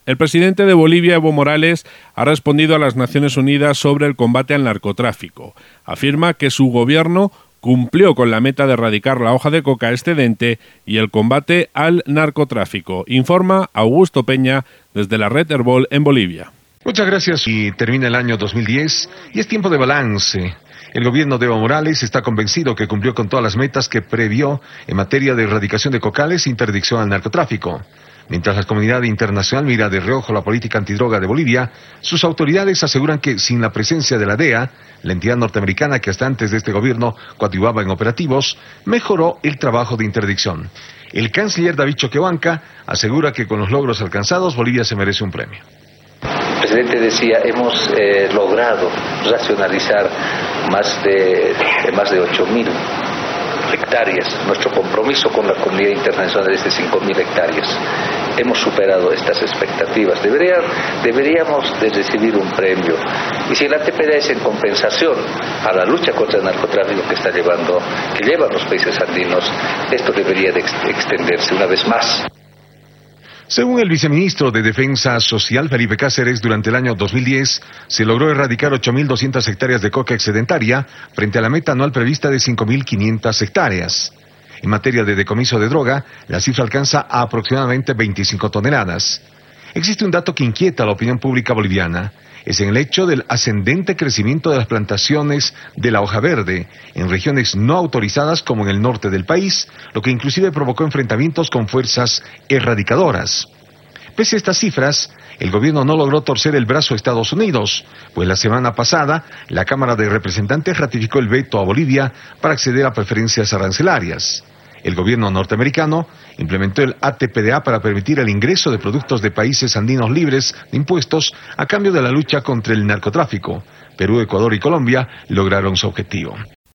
El presidente de Bolivia, Evo Morales, ha respondido a las Naciones Unidas sobre el combate al narcotráfico. Afirma que su gobierno cumplió con la meta de erradicar la hoja de coca excedente y el combate al narcotráfico. Informa Augusto Peña desde la red Herbol en Bolivia. Muchas gracias. Y termina el año 2010 y es tiempo de balance. El gobierno de Evo Morales está convencido que cumplió con todas las metas que previó en materia de erradicación de cocales e interdicción al narcotráfico. Mientras la comunidad internacional mira de reojo la política antidroga de Bolivia, sus autoridades aseguran que sin la presencia de la DEA, la entidad norteamericana que hasta antes de este gobierno coadyuvaba en operativos, mejoró el trabajo de interdicción. El canciller David Choquehuanca asegura que con los logros alcanzados Bolivia se merece un premio. El presidente decía, hemos logrado racionalizar más de 8.000 hectáreas. Nuestro compromiso con la comunidad internacional es de 5.000 hectáreas. Hemos superado estas expectativas. Deberíamos de recibir un premio. Y si el ATPDA es en compensación a la lucha contra el narcotráfico que llevan los países andinos, esto debería de extenderse una vez más. Según el viceministro de Defensa Social, Felipe Cáceres, durante el año 2010 se logró erradicar 8.200 hectáreas de coca excedentaria frente a la meta anual prevista de 5.500 hectáreas. En materia de decomiso de droga, la cifra alcanza a aproximadamente 25 toneladas. Existe un dato que inquieta a la opinión pública boliviana. Es en el hecho del ascendente crecimiento de las plantaciones de la hoja verde en regiones no autorizadas como en el norte del país, lo que inclusive provocó enfrentamientos con fuerzas erradicadoras. Pese a estas cifras, el gobierno no logró torcer el brazo a Estados Unidos, pues la semana pasada la Cámara de Representantes ratificó el veto a Bolivia para acceder a preferencias arancelarias. El gobierno norteamericano implementó el ATPDA para permitir el ingreso de productos de países andinos libres de impuestos a cambio de la lucha contra el narcotráfico. Perú, Ecuador y Colombia lograron su objetivo.